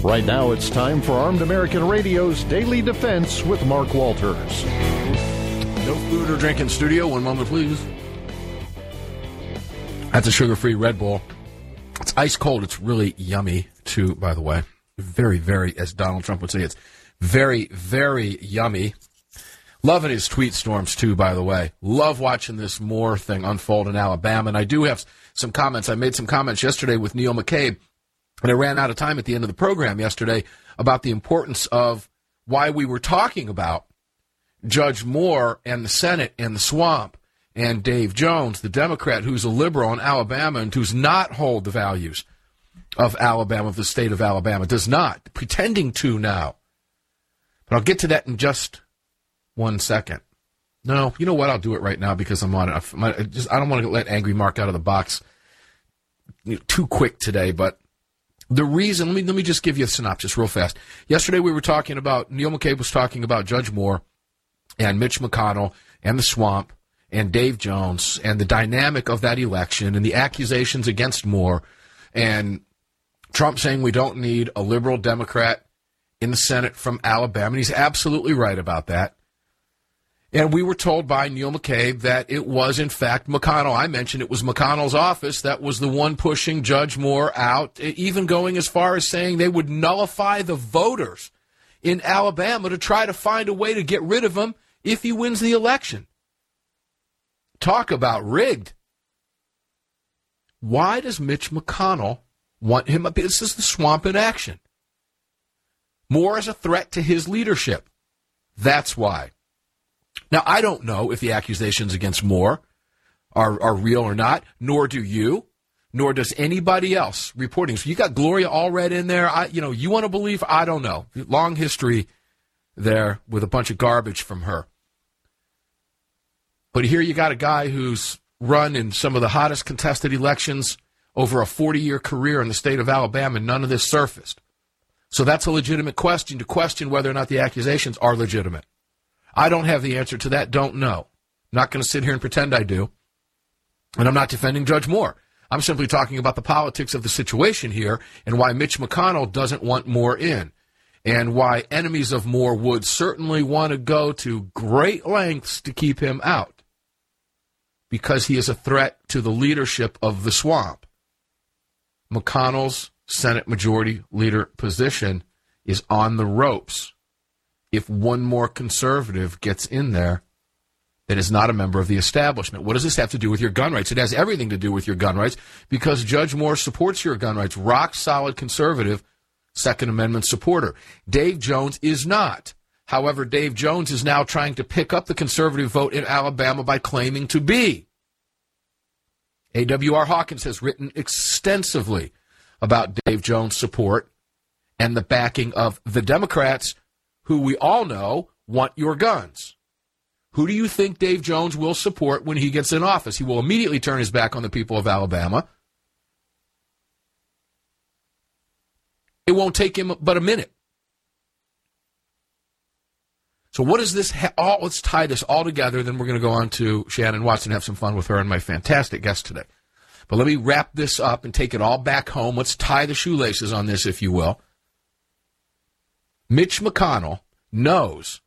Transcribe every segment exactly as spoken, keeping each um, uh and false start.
Right now, it's time for Armed American Radio's Daily Defense with Mark Walters. No food or drink in studio. One moment, please. That's a sugar-free Red Bull. It's ice cold. It's really yummy, too, by the way. Very, very, as Donald Trump would say, it's very, very yummy. Loving his tweet storms, too, by the way. Love watching this Moore thing unfold in Alabama. And I do have some comments. I made some comments yesterday with Neil McCabe, and I ran out of time at the end of the program yesterday about the importance of why we were talking about Judge Moore and the Senate and the swamp and Dave Jones, the Democrat who's a liberal in Alabama and does not hold the values of Alabama, of the state of Alabama, does not, pretending to now. But I'll get to that in just one second. No, you know what? I'll do it right now because I'm on it. I, just, I don't want to let Angry Mark out of the box too quick today, but the reason, let me, let me just give you a synopsis real fast. Yesterday we were talking about, Neil McCabe was talking about Judge Moore and Mitch McConnell and the swamp and Dave Jones and the dynamic of that election and the accusations against Moore and Trump saying we don't need a liberal Democrat in the Senate from Alabama. And he's absolutely right about that. And we were told by Neil McCabe that it was, in fact, McConnell. I mentioned it was McConnell's office that was the one pushing Judge Moore out, even going as far as saying they would nullify the voters in Alabama to try to find a way to get rid of him if he wins the election. Talk about rigged. Why does Mitch McConnell want him up? This is the swamp in action. Moore is a threat to his leadership. That's why. Now, I don't know if the accusations against Moore are, are real or not, nor do you, nor does anybody else reporting. So you got Gloria Allred in there. I, you know, you want to believe? I don't know. Long history there with a bunch of garbage from her. But here you got a guy who's run in some of the hottest contested elections over a forty-year career in the state of Alabama, and none of this surfaced. So that's a legitimate question, to question whether or not the accusations are legitimate. I don't have the answer to that, don't know. I'm not going to sit here and pretend I do. And I'm not defending Judge Moore. I'm simply talking about the politics of the situation here and why Mitch McConnell doesn't want Moore in, and why enemies of Moore would certainly want to go to great lengths to keep him out, because he is a threat to the leadership of the swamp. McConnell's Senate Majority Leader position is on the ropes if one more conservative gets in there that is not a member of the establishment. What does this have to do with your gun rights? It has everything to do with your gun rights, because Judge Moore supports your gun rights. Rock-solid conservative Second Amendment supporter. Dave Jones is not. However, Dave Jones is now trying to pick up the conservative vote in Alabama by claiming to be. A W R Hawkins has written extensively about Dave Jones' support and the backing of the Democrats, who we all know want your guns. Who do you think Dave Jones will support when he gets in office? He will immediately turn his back on the people of Alabama. It won't take him but a minute. So what is this? Ha- all, let's tie this all together, then we're going to go on to Shannon Watson, have some fun with her and my fantastic guest today. But let me wrap this up and take it all back home. Let's tie the shoelaces on this, if you will. Mitch McConnell knows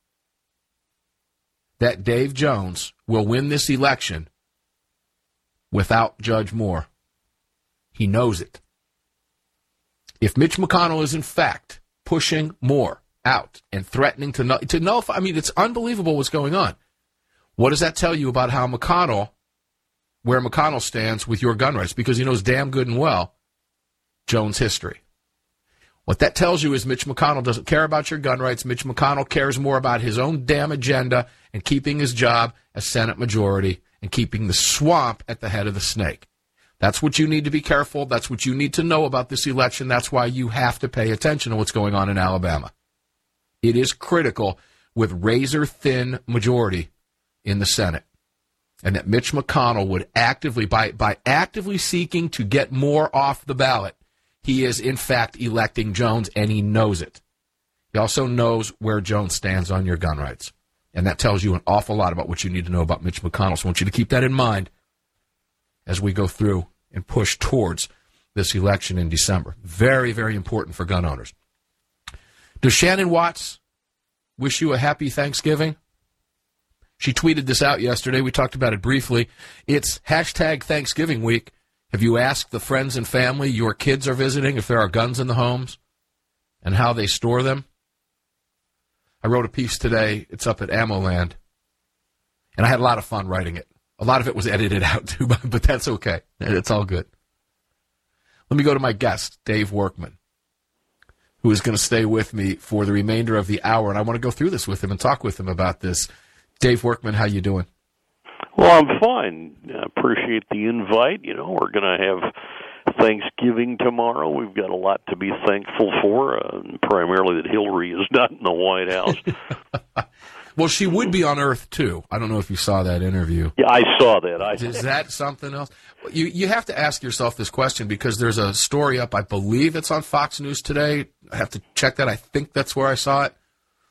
that Dave Jones will win this election without Judge Moore. He knows it. If Mitch McConnell is, in fact, pushing Moore out and threatening to, null- to nullify, I mean, it's unbelievable what's going on. What does that tell you about how McConnell, where McConnell stands with your gun rights? Because he knows damn good and well Jones' history. What that tells you is Mitch McConnell doesn't care about your gun rights. Mitch McConnell cares more about his own damn agenda and keeping his job as Senate Majority and keeping the swamp at the head of the snake. That's what you need to be careful. That's what you need to know about this election. That's why you have to pay attention to what's going on in Alabama. It is critical with razor-thin majority in the Senate. And that Mitch McConnell would actively, by, by actively seeking to get Moore off the ballot, he is, in fact, electing Jones, and he knows it. He also knows where Jones stands on your gun rights. And that tells you an awful lot about what you need to know about Mitch McConnell. So I want you to keep that in mind as we go through and push towards this election in December. Very, very important for gun owners. Does Shannon Watts wish you a happy Thanksgiving? She tweeted this out yesterday. We talked about it briefly. It's hashtag Thanksgiving week. Have you asked the friends and family your kids are visiting if there are guns in the homes and how they store them? I wrote a piece today. It's up at AmmoLand. And I had a lot of fun writing it. A lot of it was edited out, too, but that's okay. It's all good. Let me go to my guest, Dave Workman, who is going to stay with me for the remainder of the hour. And I want to go through this with him and talk with him about this. Dave Workman, how you doing? Well, I'm fine. I appreciate the invite. You know, we're going to have Thanksgiving tomorrow. We've got a lot to be thankful for, uh, primarily that Hillary is not in the White House. Well, she would be on Earth, too. I don't know if you saw that interview. Yeah, I saw that. I Is that something else? You you have to ask yourself this question because there's a story up, I believe it's on Fox News today. I have to check that. I think that's where I saw it,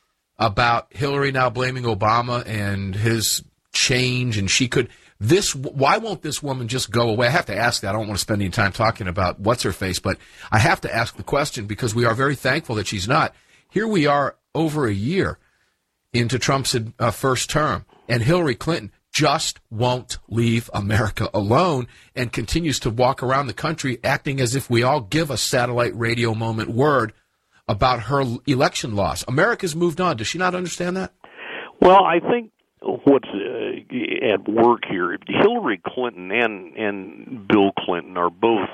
about Hillary now blaming Obama and his change, and she could this why won't this woman just go away? I have to ask that. I don't want to spend any time talking about what's her face, but I have to ask the question because we are very thankful that she's not. Here we are over a year into Trump's uh, first term, and Hillary Clinton just won't leave America alone and continues to walk around the country acting as if we all give a satellite radio moment word about her election loss. America's moved on. Does she not understand that? Well, I think what's uh, at work here, Hillary Clinton and, and Bill Clinton are both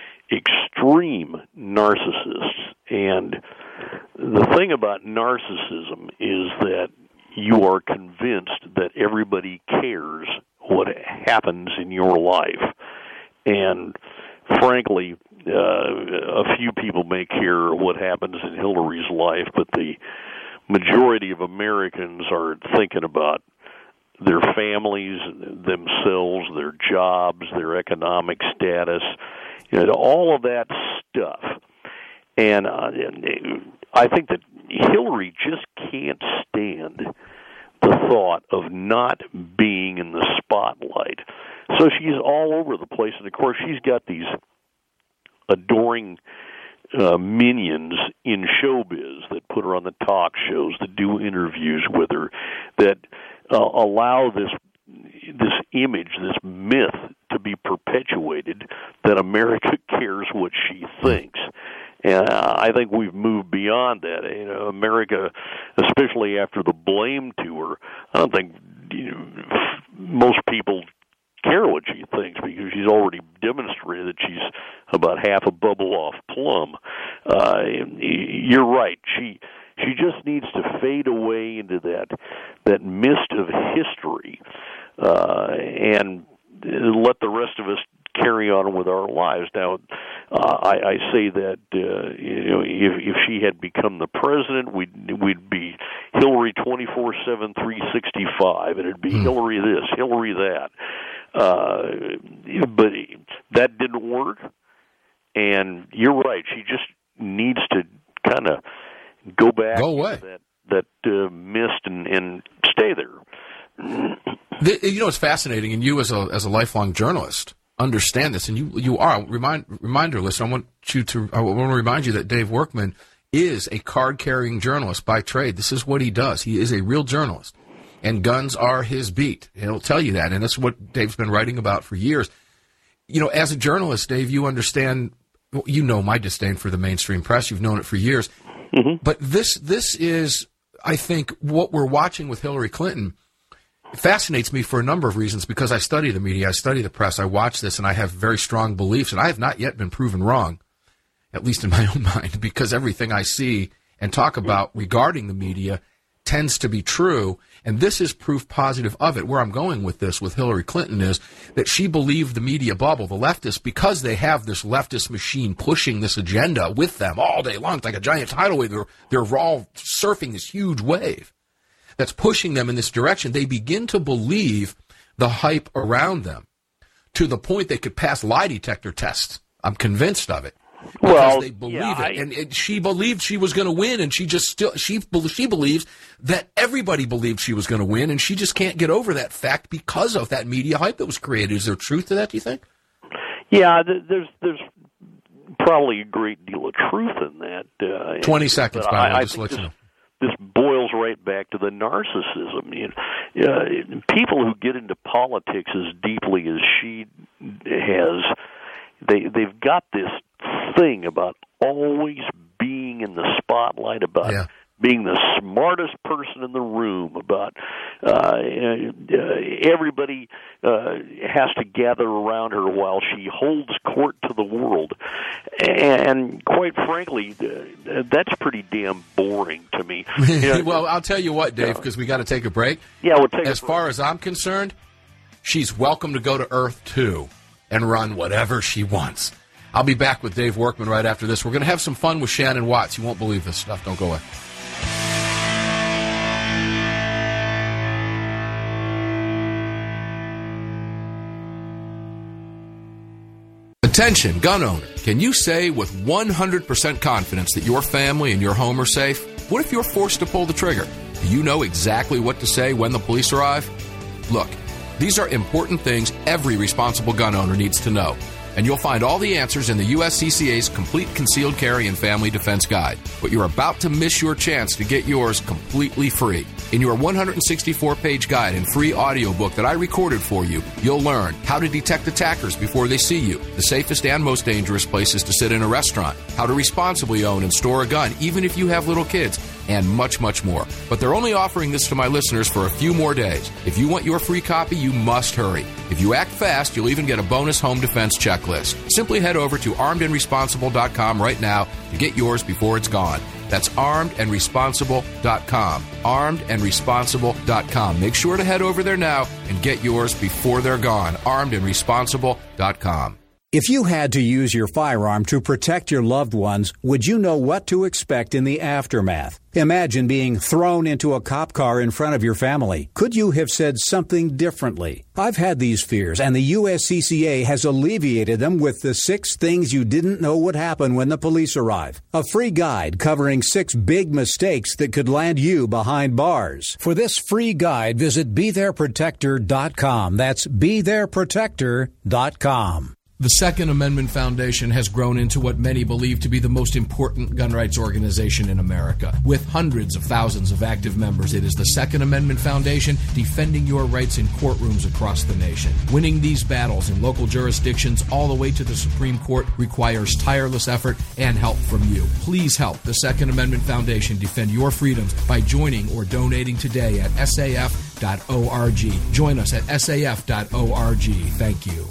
extreme narcissists. And the thing about narcissism is that you are convinced that everybody cares what happens in your life. And frankly, uh, a few people may care what happens in Hillary's life, but the majority of Americans are thinking about their families, themselves, their jobs, their economic status, you know, all of that stuff. And uh, I think that Hillary just can't stand the thought of not being in the spotlight. So she's all over the place. And, of course, she's got these adoring uh, minions in showbiz that put her on the talk shows, that do interviews with her, that uh, allow this this image, this myth to be perpetuated that America cares what she thinks. And I think we've moved beyond that. You know, America, especially after the blame tour, I don't think you know, most people care what she thinks because she's already demonstrated that she's about half a bubble off plum. Uh, you're right. She she just needs to fade away into that that mist of history uh, and let the rest of us carry on with our lives. Now, uh, I, I say that uh, you know, if, if she had become the president, we'd we'd be Hillary twenty-four seven, three sixty-five, and it'd be hmm. Hillary this, Hillary that. Uh, but that didn't work, and you're right. She just needs to kind of go back go away. to that that uh, mist and, and stay there. The, you know, it's fascinating, and you as a as a lifelong journalist understand this, and you you are remind reminder listener. I want you to I want to remind you that Dave Workman is a card carrying journalist by trade. This is what he does. He is a real journalist, and guns are his beat. He'll tell you that, and that's what Dave's been writing about for years. You know, as a journalist, Dave, you understand. You know my disdain for the mainstream press. You've known it for years, mm-hmm. but this this is, I think, what we're watching with Hillary Clinton. It fascinates me for a number of reasons because I study the media, I study the press, I watch this, and I have very strong beliefs, and I have not yet been proven wrong, at least in my own mind, because everything I see and talk about regarding the media tends to be true, and this is proof positive of it. Where I'm going with this with Hillary Clinton is that she believed the media bubble, the leftists, because they have this leftist machine pushing this agenda with them all day long. It's like a giant tidal wave. They're, they're all surfing this huge wave that's pushing them in this direction. They begin to believe the hype around them to the point they could pass lie detector tests. I'm convinced of it. Because well, they believe yeah, it. I... And it, she believed she was going to win, and she just still she she believes that everybody believed she was going to win, and she just can't get over that fact because of that media hype that was created. Is there truth to that, do you think? Yeah, there's there's probably a great deal of truth in that. Uh, Twenty seconds, by the way, just let you know. This boils right back to the narcissism. You know, uh, people who get into politics as deeply as she has, they they've got this thing about always being in the spotlight, about yeah. being the smartest person in the room, about uh, uh, everybody uh, has to gather around her while she holds court to the world. And quite frankly, uh, that's pretty damn boring to me. You know, well, I'll tell you what, Dave, because we got to take a break. Yeah, we'll take As a break. far as I'm concerned, she's welcome to go to Earth, too, and run whatever she wants. I'll be back with Dave Workman right after this. We're going to have some fun with Shannon Watts. You won't believe this stuff. Don't go away. Attention, gun owner. Can you say with one hundred percent confidence that your family and your home are safe? What if you're forced to pull the trigger? Do you know exactly what to say when the police arrive? Look, these are important things every responsible gun owner needs to know. And you'll find all the answers in the U S C C A's Complete Concealed Carry and Family Defense Guide. But you're about to miss your chance to get yours completely free. In your one hundred sixty-four page guide and free audiobook that I recorded for you, you'll learn how to detect attackers before they see you, the safest and most dangerous places to sit in a restaurant, how to responsibly own and store a gun, even if you have little kids, and much, much more. But they're only offering this to my listeners for a few more days. If you want your free copy, you must hurry. If you act fast, you'll even get a bonus home defense checklist. Simply head over to armed and responsible dot com right now to get yours before it's gone. That's armed and responsible dot com. armed and responsible dot com. Make sure to head over there now and get yours before they're gone. armed and responsible dot com. If you had to use your firearm to protect your loved ones, would you know what to expect in the aftermath? Imagine being thrown into a cop car in front of your family. Could you have said something differently? I've had these fears, and the U S C C A has alleviated them with the six things you didn't know would happen when the police arrive. A free guide covering six big mistakes that could land you behind bars. For this free guide, visit be there protector dot com. That's be there protector dot com. The Second Amendment Foundation has grown into what many believe to be the most important gun rights organization in America. With hundreds of thousands of active members, it is the Second Amendment Foundation defending your rights in courtrooms across the nation. Winning these battles in local jurisdictions all the way to the Supreme Court requires tireless effort and help from you. Please help the Second Amendment Foundation defend your freedoms by joining or donating today at S A F dot org. Join us at S A F dot org. Thank you.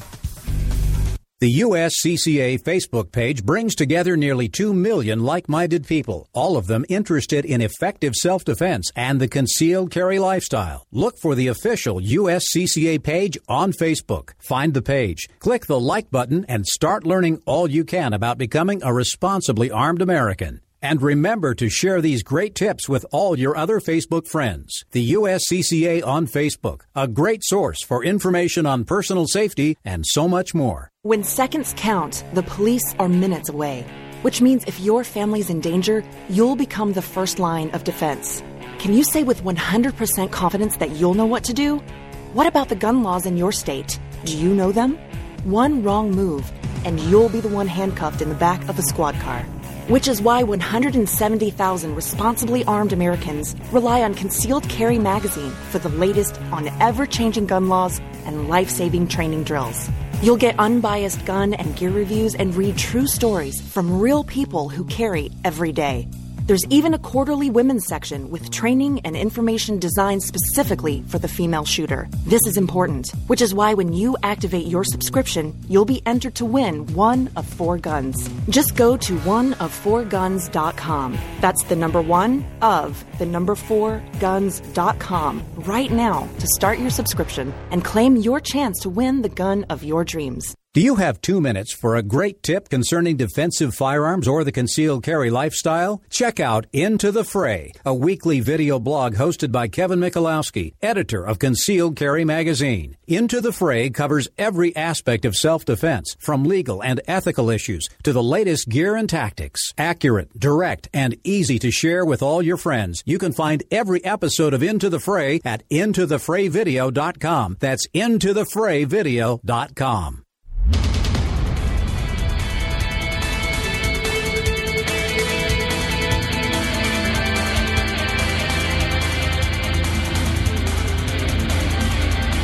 The U S C C A Facebook page brings together nearly two million like-minded people, all of them interested in effective self-defense and the concealed carry lifestyle. Look for the official U S C C A page on Facebook. Find the page, click the like button, and start learning all you can about becoming a responsibly armed American. And remember to share these great tips with all your other Facebook friends. The U S C C A on Facebook, a great source for information on personal safety and so much more. When seconds count, the police are minutes away, which means if your family's in danger, you'll become the first line of defense. Can you say with one hundred percent confidence that you'll know what to do? What about the gun laws in your state? Do you know them? One wrong move, and you'll be the one handcuffed in the back of a squad car. Which is why one hundred seventy thousand responsibly armed Americans rely on Concealed Carry Magazine for the latest on ever-changing gun laws and life-saving training drills. You'll get unbiased gun and gear reviews and read true stories from real people who carry every day. There's even a quarterly women's section with training and information designed specifically for the female shooter. This is important, which is why when you activate your subscription, you'll be entered to win one of four guns. Just go to one of four guns dot com. That's the number one of the number four guns dot com right now to start your subscription and claim your chance to win the gun of your dreams. Do you have two minutes for a great tip concerning defensive firearms or the concealed carry lifestyle? Check out Into the Fray, a weekly video blog hosted by Kevin Michalowski, editor of Concealed Carry Magazine. Into the Fray covers every aspect of self-defense, from legal and ethical issues to the latest gear and tactics. Accurate, direct, and easy to share with all your friends. You can find every episode of Into the Fray at into the fray video dot com. That's into the fray video dot com.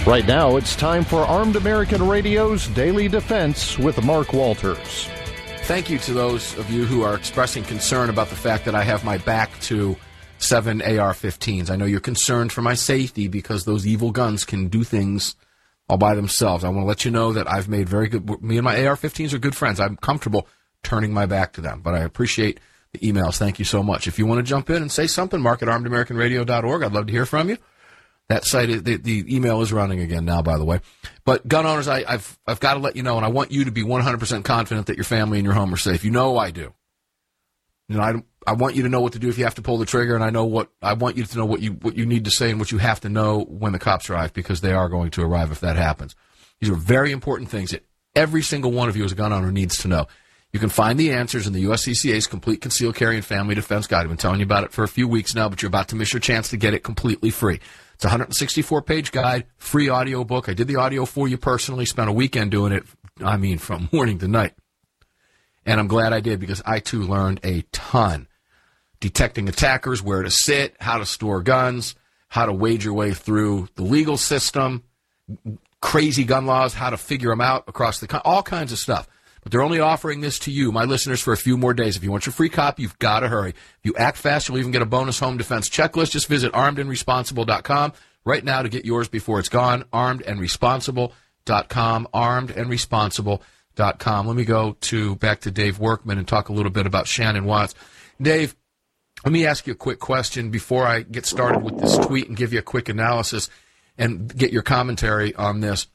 Right now, it's time for Armed American Radio's Daily Defense with Mark Walters. Thank you to those of you who are expressing concern about the fact that I have my back to seven A R fifteens. I know you're concerned for my safety because those evil guns can do things all by themselves. I want to let you know that I've made very good, me and my A R fifteens are good friends. I'm comfortable turning my back to them, but I appreciate the emails. Thank you so much. If you want to jump in and say something, mark at armed american radio dot org. I'd love to hear from you. That site, is, the, the email is running again now, by the way. But gun owners, I, I've I've got to let you know, and I want you to be one hundred percent confident that your family and your home are safe. You know I do. You know, I, I want you to know what to do if you have to pull the trigger, and I know what I want you to know what you what you need to say and what you have to know when the cops arrive, because they are going to arrive if that happens. These are very important things that every single one of you as a gun owner needs to know. You can find the answers in the U S C C A's Complete Concealed Carry and Family Defense Guide. I've been telling you about it for a few weeks now, but you're about to miss your chance to get it completely free. It's a one hundred sixty-four page guide, free audio book. I did the audio for you personally, spent a weekend doing it, I mean, from morning to night. And I'm glad I did because I, too, learned a ton. Detecting attackers, where to sit, how to store guns, how to wade your way through the legal system, crazy gun laws, how to figure them out across the country, all kinds of stuff. But they're only offering this to you, my listeners, for a few more days. If you want your free copy, you've got to hurry. If you act fast, you'll even get a bonus home defense checklist. Just visit armed and responsible dot com right now to get yours before it's gone. armed and responsible dot com, armed and responsible dot com. Let me go to back to Dave Workman and talk a little bit about Shannon Watts. Dave, let me ask you a quick question before I get started with this tweet and give you a quick analysis and get your commentary on this.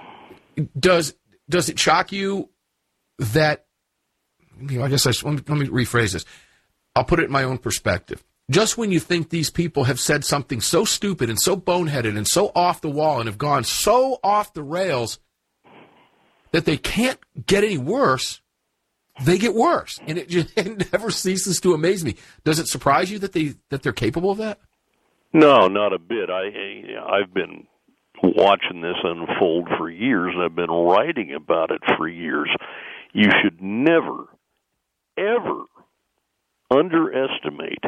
Does does it shock you that, you know, I guess I should, let, me, let me rephrase this. I'll put it in my own perspective. Just when you think these people have said something so stupid and so boneheaded and so off the wall and have gone so off the rails that they can't get any worse, they get worse. And it, just, it never ceases to amaze me. Does it surprise you that, they, that they're capable of that? No, not a bit. I, I've been watching this unfold for years, and I've been writing about it for years. You should never, ever underestimate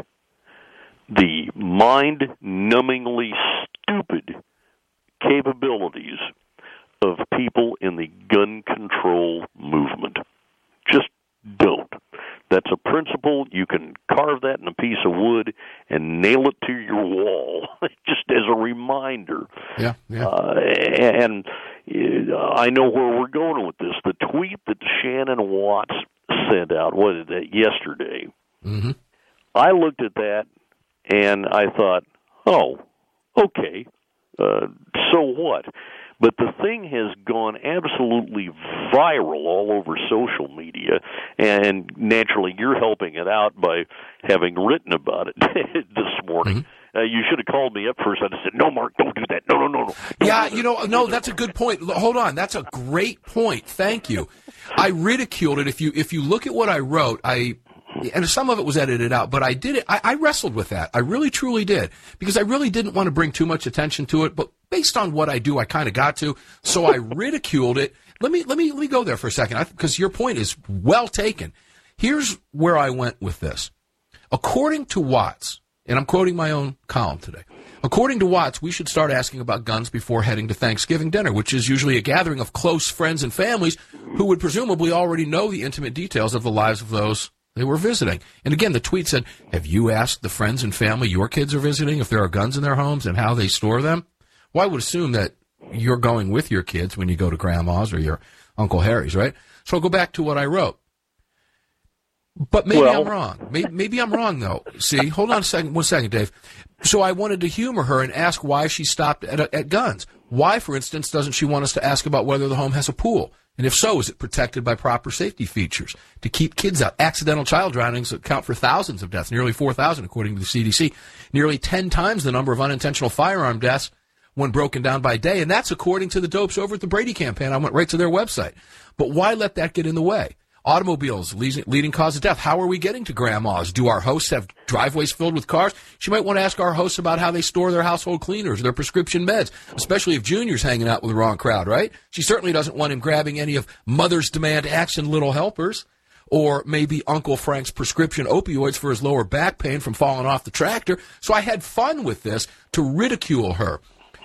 the mind-numbingly stupid capabilities of people in the gun control movement. Just don't. That's a principle. You can carve that in a piece of wood and nail it to your wall, just as a reminder. Yeah, yeah. Uh, and uh, I know where we're going with this. The tweet that Shannon Watts sent out, what is that, yesterday, mm-hmm. I looked at that and I thought, oh, okay, uh, so what? But the thing has gone absolutely viral all over social media, and naturally you're helping it out by having written about it this morning. Mm-hmm. Uh, you should have called me up first. I'd have said, no, Mark, don't do that. No, no, no, no. Yeah, you know, no, that's a good point. Hold on. That's a great point. Thank you. I ridiculed it. If you if you look at what I wrote, I and some of it was edited out, but I did it. I, I wrestled with that. I really, truly did, because I really didn't want to bring too much attention to it. But based on what I do, I kind of got to. So I ridiculed it. Let me let me let me go there for a second, because your point is well taken. Here's where I went with this. According to Watts, and I'm quoting my own column today. According to Watts, we should start asking about guns before heading to Thanksgiving dinner, which is usually a gathering of close friends and families who would presumably already know the intimate details of the lives of those they were visiting. And again, the tweet said, have you asked the friends and family your kids are visiting if there are guns in their homes and how they store them? Well, I would assume that you're going with your kids when you go to Grandma's or your Uncle Harry's, right? So I'll go back to what I wrote. But maybe well, I'm wrong. Maybe, maybe I'm wrong, though. See, hold on a second, one second, Dave. So I wanted to humor her and ask why she stopped at, at guns. Why, for instance, doesn't she want us to ask about whether the home has a pool? And if so, is it protected by proper safety features to keep kids out? Accidental child drownings account for thousands of deaths, nearly four thousand according to the C D C, nearly ten times the number of unintentional firearm deaths when broken down by day. And that's according to the dopes over at the Brady campaign. I went right to their website. But why let that get in the way? Automobiles, leading cause of death. How are we getting to Grandma's? Do our hosts have driveways filled with cars? She might want to ask our hosts about how they store their household cleaners, their prescription meds, especially if Junior's hanging out with the wrong crowd, right? She certainly doesn't want him grabbing any of Mother's Demand Action Little Helpers, or maybe Uncle Frank's prescription opioids for his lower back pain from falling off the tractor. So I had fun with this to ridicule her.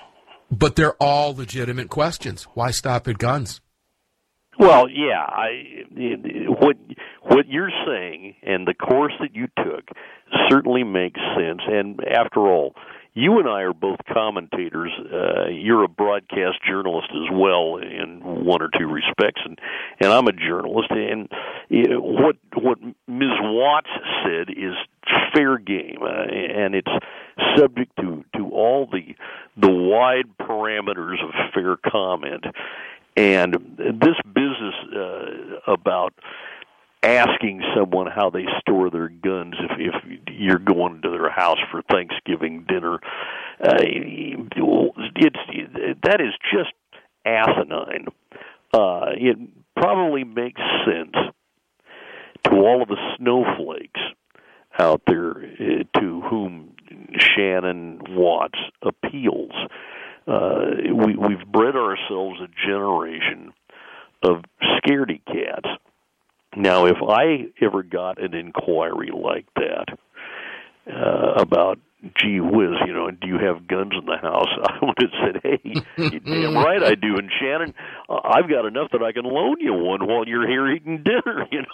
But they're all legitimate questions. Why stop at guns? Well, yeah, I, what what you're saying and the course that you took certainly makes sense. And after all, you and I are both commentators. Uh, you're a broadcast journalist as well in one or two respects, and, and I'm a journalist. And you know, what what Miz Watts said is fair game, uh, and it's subject to, to all the the wide parameters of fair comment. And this business uh, about asking someone how they store their guns if, if you're going to their house for Thanksgiving dinner, uh, it's that is just asinine. Uh, it probably makes sense to all of the snowflakes out there uh, to whom Shannon Watts appeals. Uh, we, we've bred ourselves a generation of scaredy cats. Now, if I ever got an inquiry like that uh, about, gee whiz, you know, do you have guns in the house? I would have said, hey, you're damn right I do. And Shannon, uh, I've got enough that I can loan you one while you're here eating dinner. You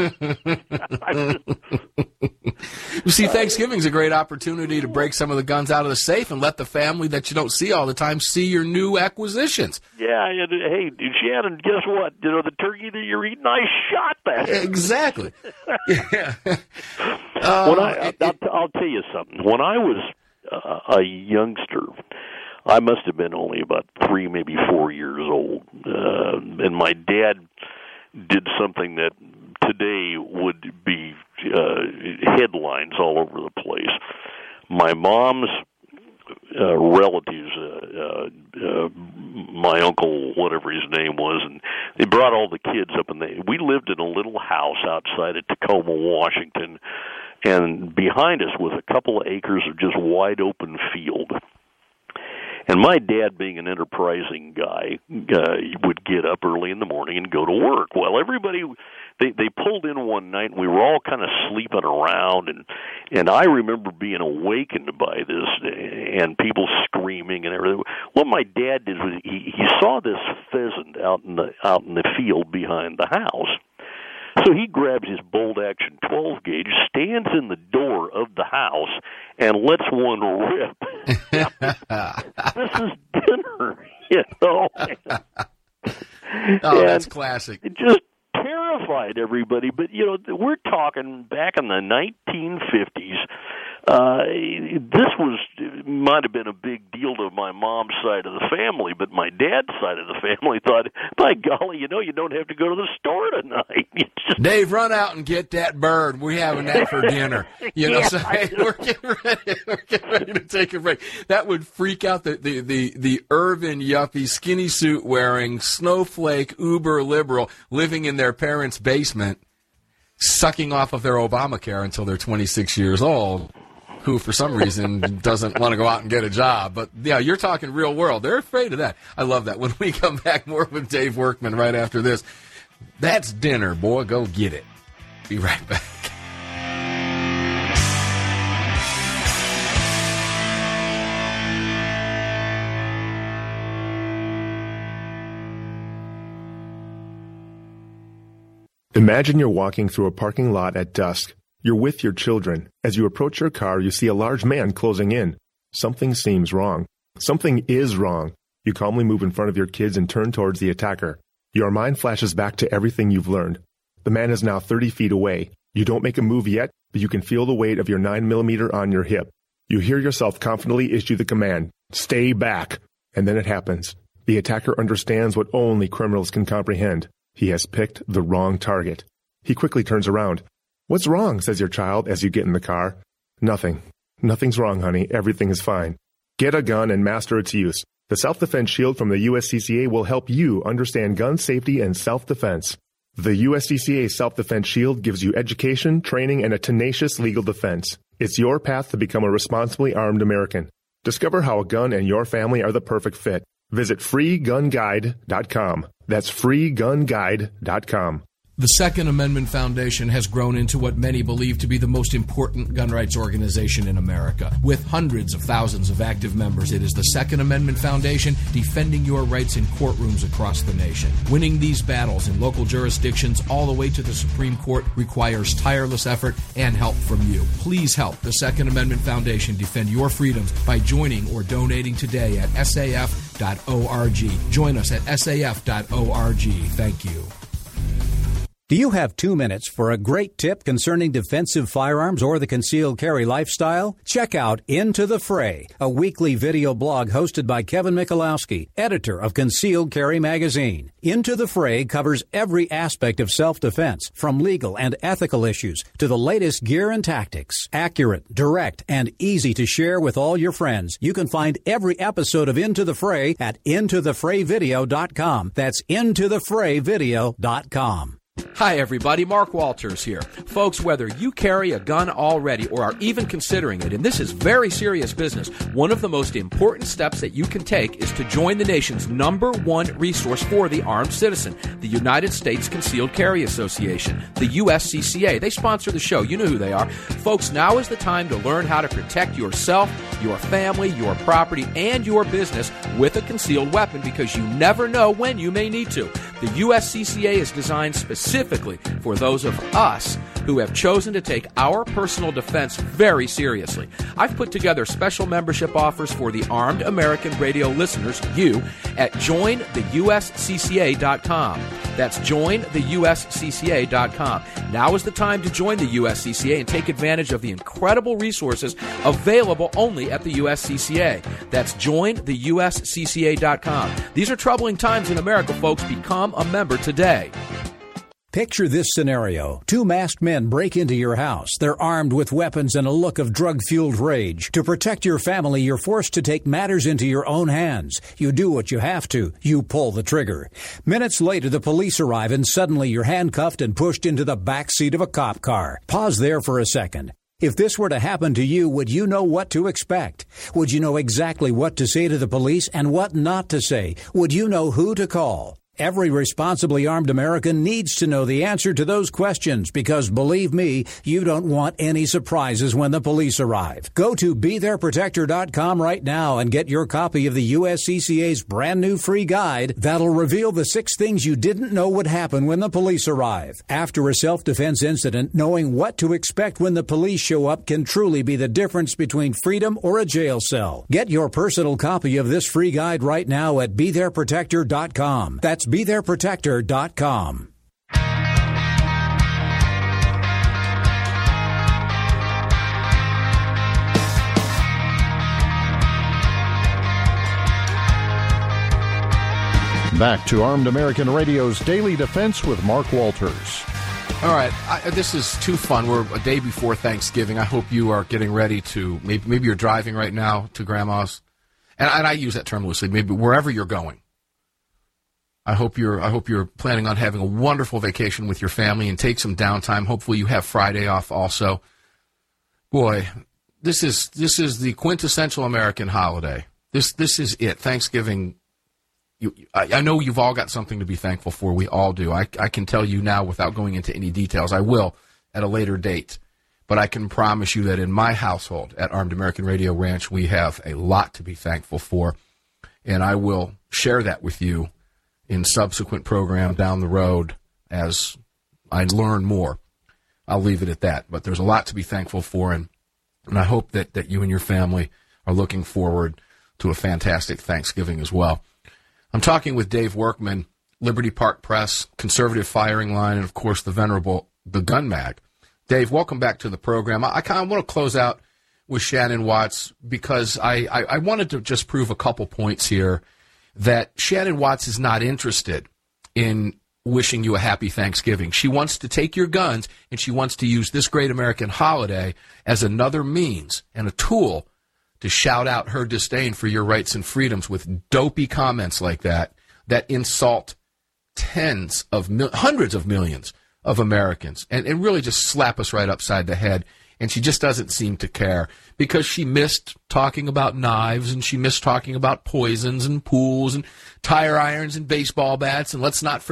know, You see, Thanksgiving's a great opportunity to break some of the guns out of the safe and let the family that you don't see all the time see your new acquisitions. Yeah, and, hey, Shannon, guess what? You know, the turkey that you're eating, I shot that. Exactly. Yeah. Uh, when I, I'll, I'll tell you something. When I was uh, a youngster, I must have been only about three, maybe four years old, uh, and my dad did something that today would be uh, headlines all over the place. My mom's uh, relatives, uh, uh, uh, my uncle, whatever his name was, and they brought all the kids up, and they we lived in a little house outside of Tacoma, Washington, and behind us was a couple of acres of just wide open field. And my dad, being an enterprising guy, uh, would get up early in the morning and go to work. Well, everybody, they they pulled in one night, and we were all kind of sleeping around, and and I remember being awakened by this and people screaming and everything. What my dad did was he he saw this pheasant out in the out in the field behind the house. So he grabs his bolt-action twelve gauge, stands in the door of the house, and lets one rip. This is dinner, you know. Oh, and that's classic. It just terrified everybody. But, you know, we're talking back in the nineteen fifties. Uh, this was might have been a big deal to my mom's side of the family, but my dad's side of the family thought, by golly, you know, you don't have to go to the store tonight. Just... Dave, run out and get that bird. We're having that for dinner. You know, yeah, so hey, we're getting ready. We're getting ready to take a break. That would freak out the the the, the Irvin yuppie, skinny suit wearing, snowflake, uber liberal, living in their parents' basement, sucking off of their Obamacare until they're twenty-six years old. Who, for some reason, doesn't want to go out and get a job. But, yeah, you're talking real world. They're afraid of that. I love that. When we come back, more with Dave Workman right after this. That's dinner, boy. Go get it. Be right back. Imagine you're walking through a parking lot at dusk. You're with your children. As you approach your car, you see a large man closing in. Something seems wrong. Something is wrong. You calmly move in front of your kids and turn towards the attacker. Your mind flashes back to everything you've learned. The man is now thirty feet away. You don't make a move yet, but you can feel the weight of your nine millimeter on your hip. You hear yourself confidently issue the command, "Stay back." And then it happens. The attacker understands what only criminals can comprehend. He has picked the wrong target. He quickly turns around. "What's wrong?" says your child as you get in the car. "Nothing. Nothing's wrong, honey. Everything is fine." Get a gun and master its use. The Self-Defense Shield from the U S C C A will help you understand gun safety and self-defense. The U S C C A Self-Defense Shield gives you education, training, and a tenacious legal defense. It's your path to become a responsibly armed American. Discover how a gun and your family are the perfect fit. Visit free gun guide dot com. That's free gun guide dot com. The Second Amendment Foundation has grown into what many believe to be the most important gun rights organization in America. With hundreds of thousands of active members, it is the Second Amendment Foundation defending your rights in courtrooms across the nation. Winning these battles in local jurisdictions all the way to the Supreme Court requires tireless effort and help from you. Please help the Second Amendment Foundation defend your freedoms by joining or donating today at S A F dot org. Join us at S A F dot org. Thank you. Do you have two minutes for a great tip concerning defensive firearms or the concealed carry lifestyle? Check out Into the Fray, a weekly video blog hosted by Kevin Michalowski, editor of Concealed Carry magazine. Into the Fray covers every aspect of self-defense, from legal and ethical issues to the latest gear and tactics. Accurate, direct, and easy to share with all your friends. You can find every episode of Into the Fray at into the fray video dot com. That's into the fray video dot com. Hi everybody, Mark Walters here. Folks, whether you carry a gun already or are even considering it, and this is very serious business, one of the most important steps that you can take is to join the nation's number one resource for the armed citizen, the United States Concealed Carry Association, the U S C C A. They sponsor the show. You know who they are. Folks, now is the time to learn how to protect yourself, your family, your property, and your business with a concealed weapon, because you never know when you may need to. The U S C C A is designed specifically for those of us who have chosen to take our personal defense very seriously. I've put together special membership offers for the Armed American Radio listeners, you, at join the U S C C A dot com. That's join the U S C C A dot com. Now is the time to join the U S C C A and take advantage of the incredible resources available only at the U S C C A. That's join the U S C C A dot com. These are troubling times in America, folks. Become a member today. Picture this scenario. Two masked men break into your house. They're armed with weapons and a look of drug-fueled rage. To protect your family, you're forced to take matters into your own hands. You do what you have to. You pull the trigger. Minutes later, the police arrive, and suddenly you're handcuffed and pushed into the back seat of a cop car. Pause there for a second. If this were to happen to you, would you know what to expect? Would you know exactly what to say to the police and what not to say? Would you know who to call? Every responsibly armed American needs to know the answer to those questions, because, believe me, you don't want any surprises when the police arrive. Go to be there protector dot com right now and get your copy of the U S C C A's brand new free guide that'll reveal the six things you didn't know would happen when the police arrive. After a self-defense incident, knowing what to expect when the police show up can truly be the difference between freedom or a jail cell. Get your personal copy of this free guide right now at be there protector dot com. That's be there protector dot com. Back to Armed American Radio's Daily Defense with Mark Walters. All right, I, this is too fun. We're a day before Thanksgiving. I hope you are getting ready to, maybe, maybe you're driving right now to Grandma's. And, and I use that term loosely, maybe wherever you're going. I hope you're I hope you're planning on having a wonderful vacation with your family and take some downtime. Hopefully you have Friday off also. Boy, this is this is the quintessential American holiday. This this is it. Thanksgiving. You, I, I know you've all got something to be thankful for. We all do. I, I can tell you now without going into any details. I will at a later date. But I can promise you that in my household at Armed American Radio Ranch, we have a lot to be thankful for. And I will share that with you in subsequent program down the road as I learn more. I'll leave it at that. But there's a lot to be thankful for, and, and I hope that, that you and your family are looking forward to a fantastic Thanksgiving as well. I'm talking with Dave Workman, Liberty Park Press, Conservative Firing Line, and, of course, the venerable The Gun Mag. Dave, welcome back to the program. I, I kind of want to close out with Shannon Watts because I, I, I wanted to just prove a couple points here that Shannon Watts is not interested in wishing you a happy Thanksgiving. She wants to take your guns, and she wants to use this great American holiday as another means and a tool to shout out her disdain for your rights and freedoms with dopey comments like that that insult tens of mil- hundreds of millions of Americans and, and really just slap us right upside the head. And she just doesn't seem to care because she missed talking about knives and she missed talking about poisons and pools and tire irons and baseball bats. And let's not forget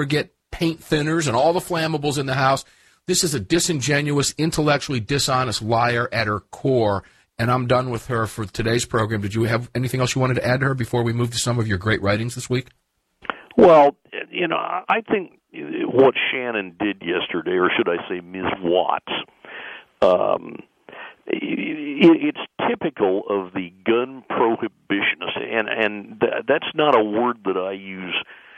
paint thinners and all the flammables in the house. This is a disingenuous, intellectually dishonest liar at her core, and I'm done with her for today's program. Did you have anything else you wanted to add to her before we move to some of your great writings this week? Well, you know, I think what Shannon did yesterday, or should I say Miz Watts, um, it's typical of the gun prohibitionist, and, and that's not a word that I use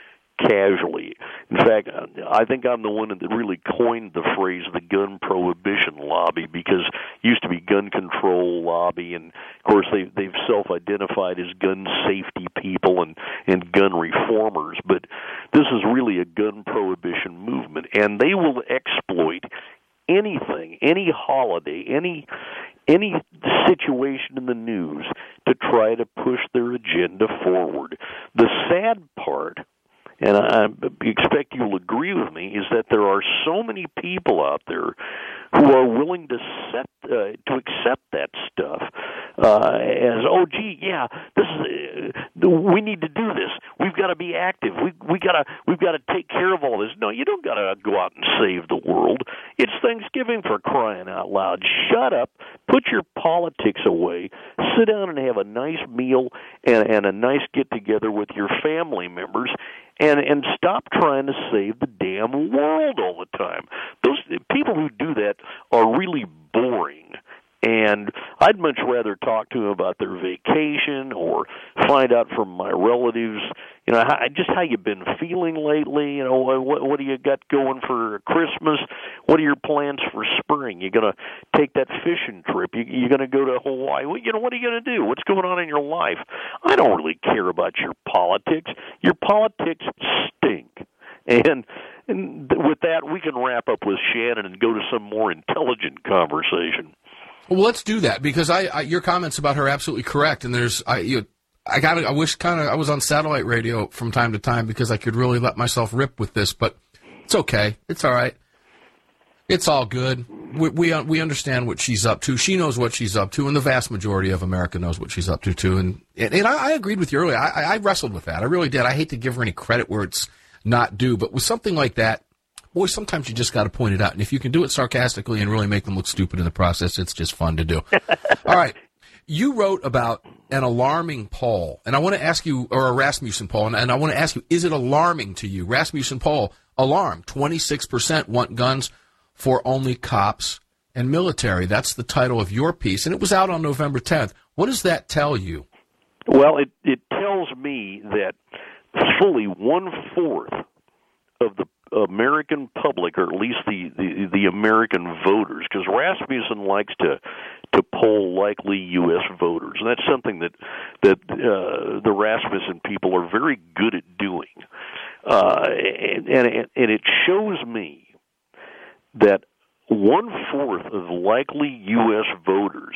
casually. In fact, I think I'm the one that really coined the phrase the gun prohibition lobby, because it used to be gun control lobby, and of course they, they've self-identified as gun safety people and, and gun reformers, but this is really a gun prohibition movement, and they will exploit anything, any holiday, any any situation in the news to try to push their agenda forward. The sad part, and I expect you'll agree with me, is that there are so many people out there who are willing to set uh, to accept that stuff uh, as, oh, gee, yeah, this is uh, we need to do this. We've got to be active. We we got to we've got to take care of all this. No, you don't got to go out and save the world. It's Thanksgiving, for crying out loud. Shut up. Put your politics away. Sit down and have a nice meal and, and a nice get together with your family members. And and stop trying to save the damn world all the time. Those people who do that are really boring. And I'd much rather talk to them about their vacation or find out from my relatives, you know, how, just how you've been feeling lately. You know, what what do you got going for Christmas? What are your plans for spring? You going to take that fishing trip? You, you're going to go to Hawaii? Well, you know, what are you going to do? What's going on in your life? I don't really care about your politics. Your politics stink. And, and with that, we can wrap up with Shannon and go to some more intelligent conversation. Well, let's do that, because I, I your comments about her are absolutely correct. And there's, I, you, I got, I wish kind of I was on satellite radio from time to time, because I could really let myself rip with this. But it's okay, it's all right, it's all good. We we, we understand what she's up to. She knows what she's up to, and the vast majority of America knows what she's up to too. And and, and I, I agreed with you earlier. I, I wrestled with that. I really did. I hate to give her any credit where it's not due, but with something like that, boy, sometimes you just got to point it out. And if you can do it sarcastically and really make them look stupid in the process, it's just fun to do. All right. You wrote about an alarming poll, and I want to ask you, or a Rasmussen poll, and, and I want to ask you, is it alarming to you? Rasmussen poll, alarm, twenty-six percent want guns for only cops and military. That's the title of your piece, and it was out on November tenth. What does that tell you? Well, it, it tells me that fully one-fourth of the American public, or at least the, the, the American voters, because Rasmussen likes to to poll likely U S voters, and that's something that that uh, the Rasmussen people are very good at doing, uh, and, and and it shows me that one fourth of likely U S voters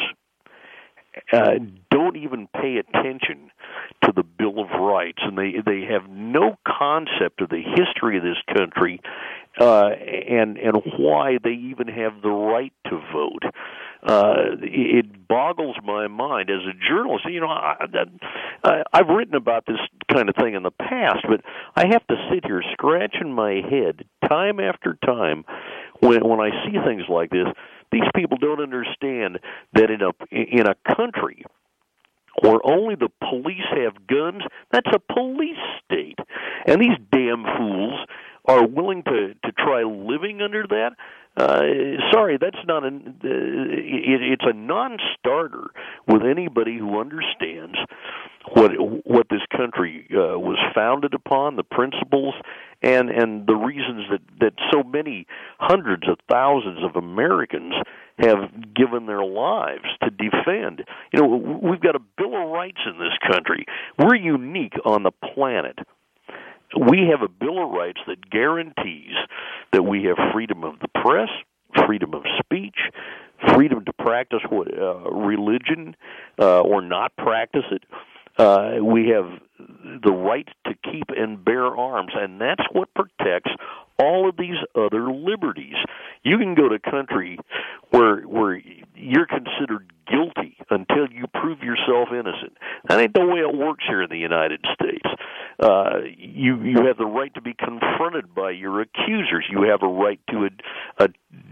uh, don't even pay attention to the Bill of Rights, and they they have no concept of the history of this country, uh, and and why they even have the right to vote. Uh, it boggles my mind as a journalist. You know, I, I, I've written about this kind of thing in the past, but I have to sit here scratching my head time after time when when I see things like this. These people don't understand that in a in a country where only the police have guns, that's a police state. And these damn fools are willing to, to try living under that. Uh, sorry, that's not an, uh, it, it's a non-starter with anybody who understands what what this country uh, was founded upon, the principles, and, and the reasons that, that so many hundreds of thousands of Americans have given their lives to defend. You know, we've got a Bill of Rights in this country. We're unique on the planet. We have a Bill of Rights that guarantees that we have freedom of the press, freedom of speech, freedom to practice what uh, religion uh, or not practice it. Uh, we have the right to keep and bear arms, and that's what protects all of these other liberties. You can go to a country where where you're considered guilty until you prove yourself innocent. That ain't the way it works here in the United States. Uh, you you have the right to be confronted by your accusers. You have a right to a, a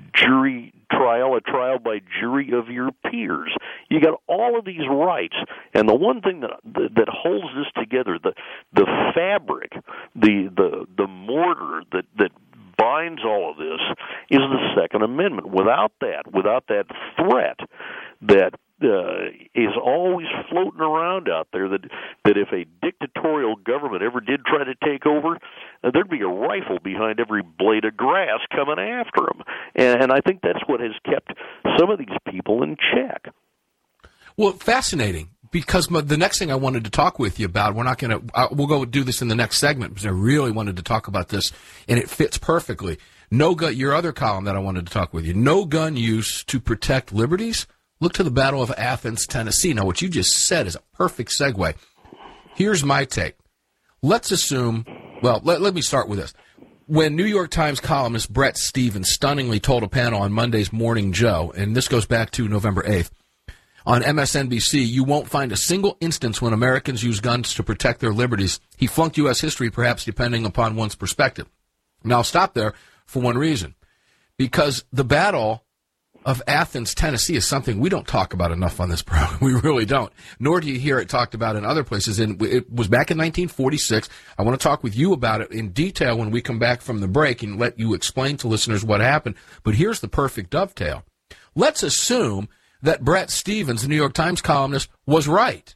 jury trial, a trial by jury of your peers. You got all of these rights, and the one thing that that holds this together, the the fabric, the the the mortar that that binds all of this, is the Second Amendment. Without that, without that threat that uh, is always floating around out there, that that if a dictatorial government ever did try to take over, uh, there'd be a rifle behind every blade of grass coming after them. And, and I think that's what has kept some of these people in check. Well, fascinating, because the next thing I wanted to talk with you about, we're not going to, uh, we'll go do this in the next segment, because I really wanted to talk about this, and it fits perfectly. No gun, your other column that I wanted to talk with you, no gun use to protect liberties. Look to the Battle of Athens, Tennessee. Now, what you just said is a perfect segue. Here's my take. Let's assume, well, let, let me start with this. When New York Times columnist Bret Stephens stunningly told a panel on Monday's Morning Joe, and this goes back to November eighth, on M S N B C, you won't find a single instance when Americans use guns to protect their liberties. He flunked U S history, perhaps depending upon one's perspective. Now, I'll stop there for one reason. Because the Battle of Athens, Tennessee is something we don't talk about enough on this program. We really don't. Nor do you hear it talked about in other places. And it was back in nineteen forty-six. I want to talk with you about it in detail when we come back from the break and let you explain to listeners what happened. But here's the perfect dovetail. Let's assume that Bret Stephens, the New York Times columnist, was right.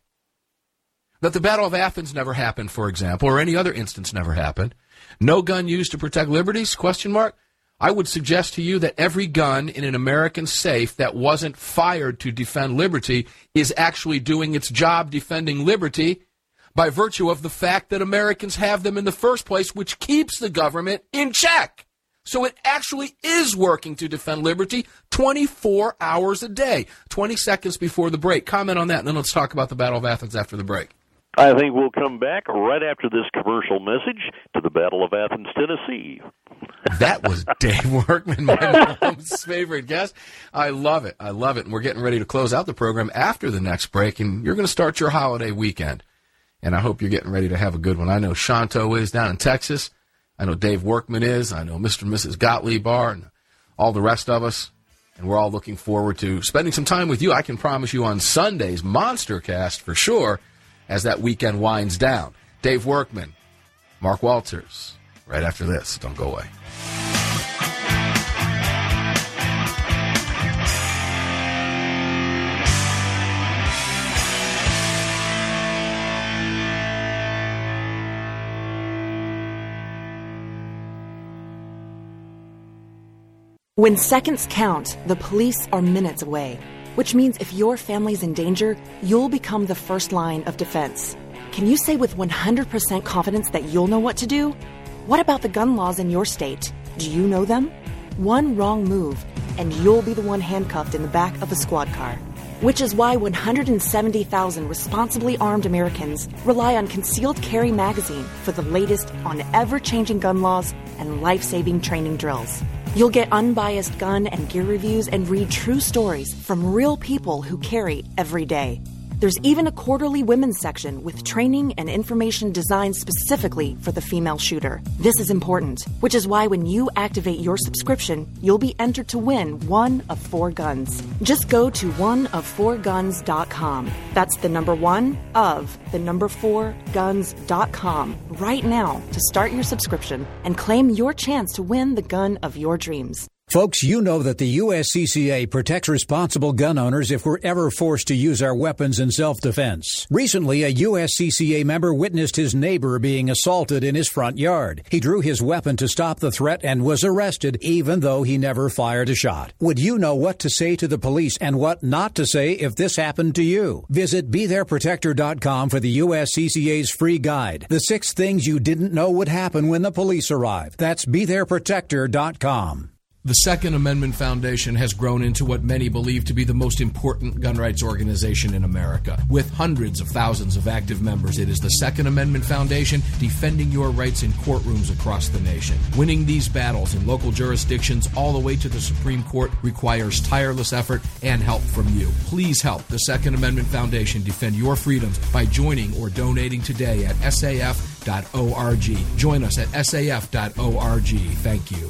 That the Battle of Athens never happened, for example, or any other instance never happened. No gun used to protect liberties, question mark. I would suggest to you that every gun in an American safe that wasn't fired to defend liberty is actually doing its job defending liberty by virtue of the fact that Americans have them in the first place, which keeps the government in check. So it actually is working to defend liberty twenty-four hours a day. twenty seconds before the break. Comment on that, and then let's talk about the Battle of Athens after the break. I think we'll come back right after this commercial message to the Battle of Athens, Tennessee. That was Dave Workman, my mom's favorite guest. I love it. I love it. And we're getting ready to close out the program after the next break, and you're going to start your holiday weekend. And I hope you're getting ready to have a good one. I know Shanto is down in Texas. I know Dave Workman is. I know Mister and Missus Gottlieb are, and all the rest of us. And we're all looking forward to spending some time with you. I can promise you on Sunday's Monstercast for sure as that weekend winds down. Dave Workman, Mark Walters, right after this. Don't go away. When seconds count, the police are minutes away, which means if your family's in danger, you'll become the first line of defense. Can you say with one hundred percent confidence that you'll know what to do? What about the gun laws in your state? Do you know them? One wrong move, and you'll be the one handcuffed in the back of a squad car. Which is why one hundred seventy thousand responsibly armed Americans rely on Concealed Carry Magazine for the latest on ever-changing gun laws and life-saving training drills. You'll get unbiased gun and gear reviews and read true stories from real people who carry every day. There's even a quarterly women's section with training and information designed specifically for the female shooter. This is important, which is why when you activate your subscription, you'll be entered to win one of four guns. Just go to one of four guns dot com. That's the number one of the number four guns dot com right now to start your subscription and claim your chance to win the gun of your dreams. Folks, you know that the U S C C A protects responsible gun owners if we're ever forced to use our weapons in self-defense. Recently, a U S C C A member witnessed his neighbor being assaulted in his front yard. He drew his weapon to stop the threat and was arrested, even though he never fired a shot. Would you know what to say to the police and what not to say if this happened to you? Visit be there protector dot com for the U S C C A's free guide. The six things you didn't know would happen when the police arrive. That's be there protector dot com. The Second Amendment Foundation has grown into what many believe to be the most important gun rights organization in America. With hundreds of thousands of active members, it is the Second Amendment Foundation defending your rights in courtrooms across the nation. Winning these battles in local jurisdictions all the way to the Supreme Court requires tireless effort and help from you. Please help the Second Amendment Foundation defend your freedoms by joining or donating today at S A F dot org. Join us at S A F dot org. Thank you.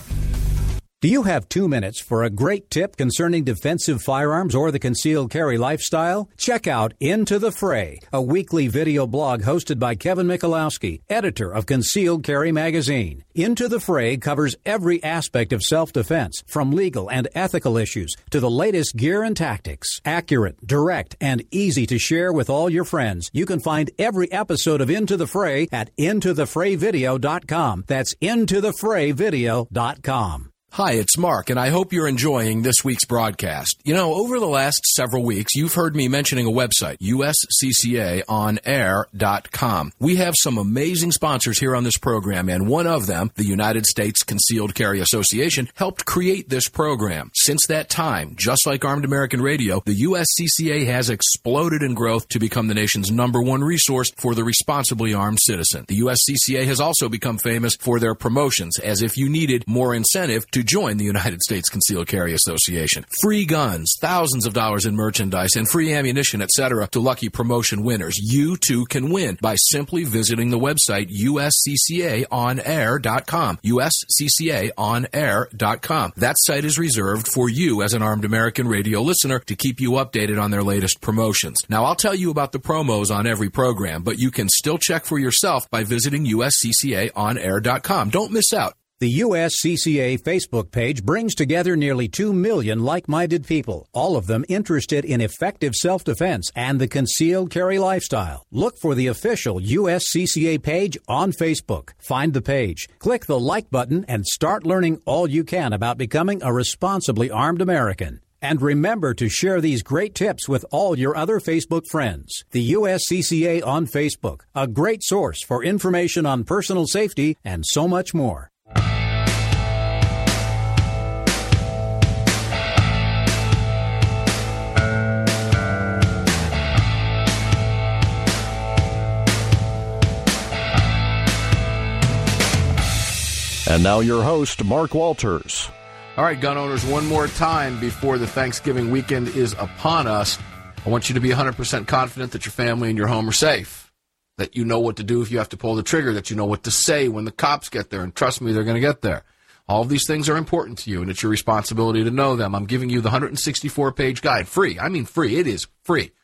Do you have two minutes for a great tip concerning defensive firearms or the concealed carry lifestyle? Check out Into the Fray, a weekly video blog hosted by Kevin Michalowski, editor of Concealed Carry magazine. Into the Fray covers every aspect of self-defense, from legal and ethical issues to the latest gear and tactics. Accurate, direct, and easy to share with all your friends. You can find every episode of Into the Fray at into the fray video dot com. That's into the fray video dot com. Hi, it's Mark, and I hope you're enjoying this week's broadcast. You know, over the last several weeks, you've heard me mentioning a website, U S C C A on air dot com. We have some amazing sponsors here on this program, and one of them, the United States Concealed Carry Association, helped create this program. Since that time, just like Armed American Radio, the U S C C A has exploded in growth to become the nation's number one resource for the responsibly armed citizen. The U S C C A has also become famous for their promotions, as if you needed more incentive to join the United States Concealed Carry Association. Free guns, thousands of dollars in merchandise, and free ammunition, et cetera to lucky promotion winners. You too can win by simply visiting the website U S C C A on air dot com. U S C C A on air dot com. That site is reserved for you as an Armed American Radio listener to keep you updated on their latest promotions. Now, I'll tell you about the promos on every program, but you can still check for yourself by visiting U S C C A on air dot com. Don't miss out. The U S C C A Facebook page brings together nearly two million like-minded people, all of them interested in effective self-defense and the concealed carry lifestyle. Look for the official U S C C A page on Facebook. Find the page, click the like button, and start learning all you can about becoming a responsibly armed American. And remember to share these great tips with all your other Facebook friends. The U S C C A on Facebook, a great source for information on personal safety and so much more. And now your host, Mark Walters. All right, gun owners, one more time before the Thanksgiving weekend is upon us. I want you to be one hundred percent confident that your family and your home are safe, that you know what to do if you have to pull the trigger, that you know what to say when the cops get there, and trust me, they're going to get there. All of these things are important to you, and it's your responsibility to know them. I'm giving you the one hundred sixty-four page guide, free. I mean free. It is free.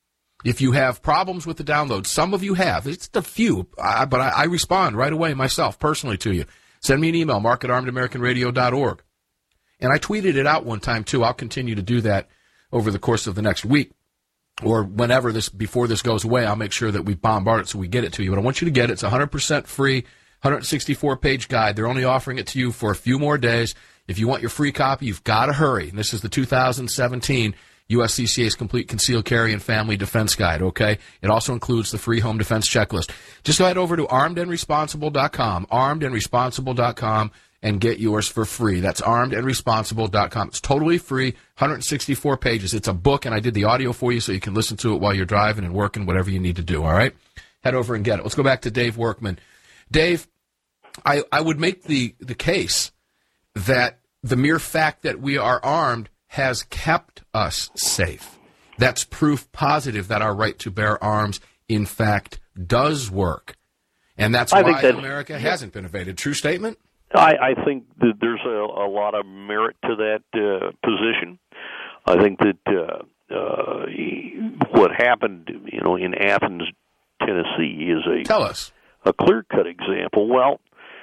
If you have problems with the download, some of you have. It's a few, I, but I, I respond right away myself, personally to you. Send me an email, mark at armed american radio dot org. And I tweeted it out one time, too. I'll continue to do that over the course of the next week. Or whenever this, before this goes away, I'll make sure that we bombard it so we get it to you. But I want you to get it. It's one hundred percent free, one hundred sixty-four page guide. They're only offering it to you for a few more days. If you want your free copy, you've got to hurry. And this is the two thousand seventeen U S C C A's Complete Concealed Carry and Family Defense Guide, okay? It also includes the free home defense checklist. Just go head over to armed and responsible dot com, armed and responsible dot com, and get yours for free. That's armed and responsible dot com. It's totally free, one hundred sixty-four pages. It's a book, and I did the audio for you so you can listen to it while you're driving and working, whatever you need to do, all right? Head over and get it. Let's go back to Dave Workman. Dave, I, I would make the, the case that the mere fact that we are armed has kept us safe. That's proof positive that our right to bear arms, in fact, does work. And that's I why that's, America hasn't been invaded. True statement? I, I think that there's a, a lot of merit to that uh, position. I think that uh, uh, what happened, you know, in Athens, Tennessee, is a tell us a clear-cut example. Well,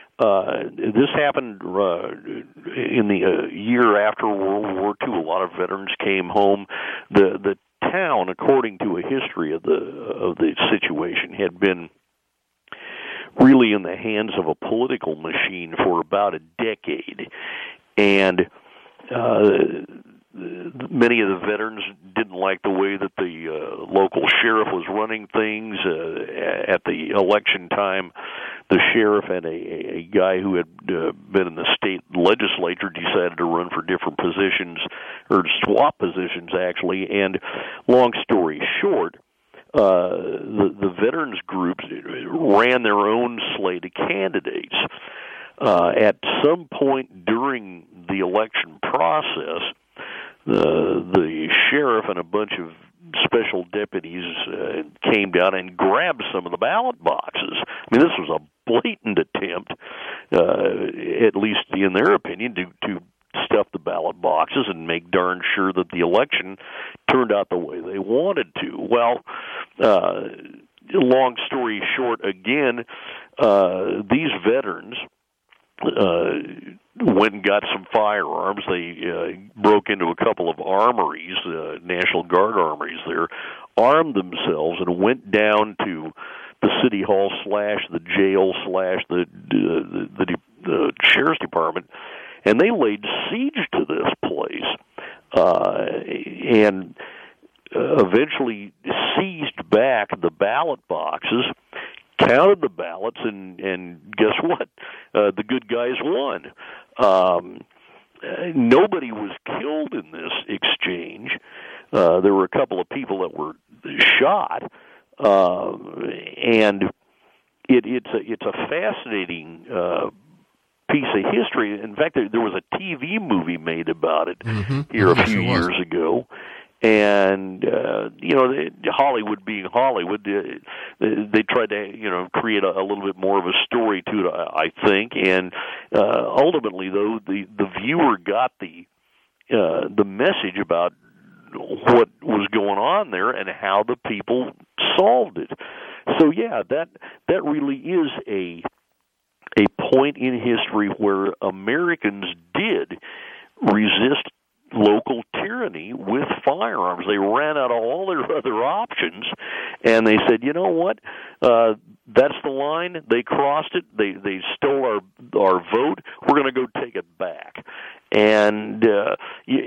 uh, this happened uh, in the uh, year after World War Two. A lot of veterans came home. The the town, according to a history of the of the situation, had been really in the hands of a political machine for about a decade, and uh, many of the veterans didn't like the way that the uh, local sheriff was running things. Uh, at the election time, the sheriff and a, a guy who had uh, been in the state legislature decided to run for different positions, or swap positions, actually. And long story short, uh, the, the veterans groups ran their own slate of candidates. Uh, at some point during the election process, Uh, the sheriff and a bunch of special deputies uh, came down and grabbed some of the ballot boxes. I mean, this was a blatant attempt, uh, at least in their opinion, to, to stuff the ballot boxes and make darn sure that the election turned out the way they wanted to. Well, uh, long story short, again, uh, these veterans uh, went and got some firearms. They uh, broke into a couple of armories, uh, National Guard armories there, armed themselves, and went down to the city hall slash the jail slash the uh, the, the, the sheriff's department, and they laid siege to this place, uh, and uh, eventually seized back the ballot boxes, counted the ballots, and, and guess what? Uh, the good guys won. Um, nobody was killed in this exchange. Uh, there were a couple of people that were shot, uh, and it, it's a it's a fascinating uh, piece of history. In fact, there, there was a T V movie made about it mm-hmm. here a few years ago. And, uh, you know, they, Hollywood being Hollywood, uh, they, they tried to, you know, create a, a little bit more of a story to it, I, I think. And uh, ultimately, though, the, the viewer got the uh, the message about what was going on there and how the people solved it. So, yeah, that that really is a a point in history where Americans did resist local tyranny with firearms. They ran out of all their other options, and they said, you know what, uh, that's the line. They crossed it. They they stole our our vote. We're going to go take it back. And uh,